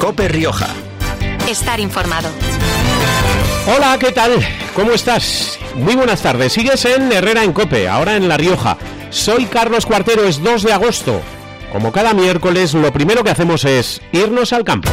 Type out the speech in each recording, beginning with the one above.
COPE Rioja. Estar informado. Hola, ¿qué tal? ¿Cómo estás? Muy buenas tardes. Sigues en Herrera en COPE, ahora en La Rioja. Soy Carlos Cuartero, es 2 de agosto. Como cada miércoles, lo primero que hacemos es irnos al campo.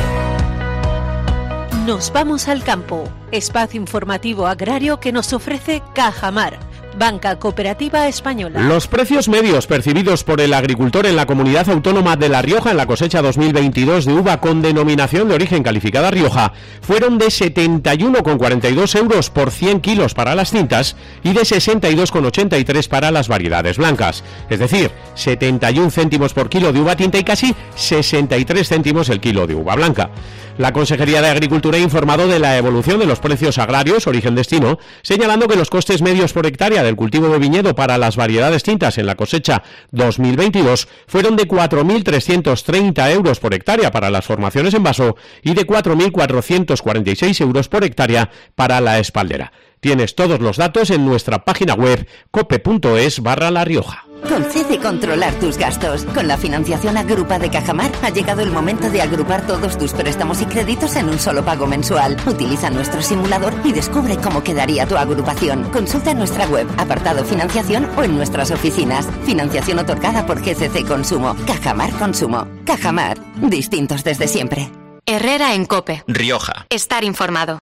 Nos vamos al campo, espacio informativo agrario que nos ofrece Cajamar, Banca Cooperativa Española. Los precios medios percibidos por el agricultor en la comunidad autónoma de La Rioja en la cosecha 2022 de uva con denominación de origen calificada Rioja fueron de 71,42 euros por 100 kilos para las tintas y de 62,83 para las variedades blancas. Es decir, 71 céntimos por kilo de uva tinta y casi 63 céntimos el kilo de uva blanca. La Consejería de Agricultura ha informado de la evolución de los precios agrarios origen-destino, señalando que los costes medios por hectárea del cultivo de viñedo para las variedades tintas en la cosecha 2022 fueron de 4.330 euros por hectárea para las formaciones en vaso y de 4.446 euros por hectárea para la espaldera. Tienes todos los datos en nuestra página web cope.es/La Rioja. Concede controlar tus gastos. Con la financiación Agrupa de Cajamar ha llegado el momento de agrupar todos tus préstamos y créditos en un solo pago mensual. Utiliza nuestro simulador y descubre cómo quedaría tu agrupación. Consulta en nuestra web, apartado financiación o en nuestras oficinas. Financiación otorgada por GCC Consumo. Cajamar Consumo. Cajamar. Distintos desde siempre. Herrera en COPE. Rioja. Estar informado.